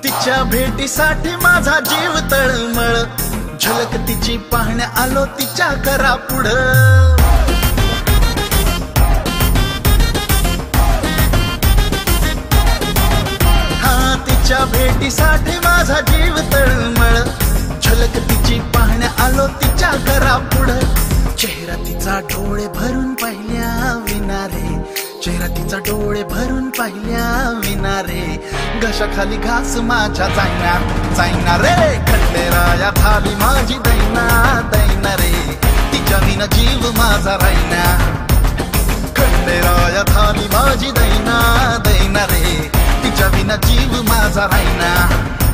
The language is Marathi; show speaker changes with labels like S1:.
S1: तिच्या भेटीसाठी माझा जीव तळमळ, झलक तिची पाहण्या आलो तिच्या घरापुढं। तिच्या भेटीसाठी माझा जीव तळमळ, झलक तिची पाहण्या आलो तिच्या घरापुढं। चेहरा तिचा डोळे भरून पाहिल्या विना रे, चेहरा तिचा डोळे भरून पाहिल्या विना रे, घशाखाली घास माझ्या जाईना जाईना रे, खंडेराया झाली माझी दैना दैना रे, तिच्या विना जीव माझा राहीना, खंडेराया झाली माझी दैना दैना रे, तिच्या विना जीव माझा राहीना।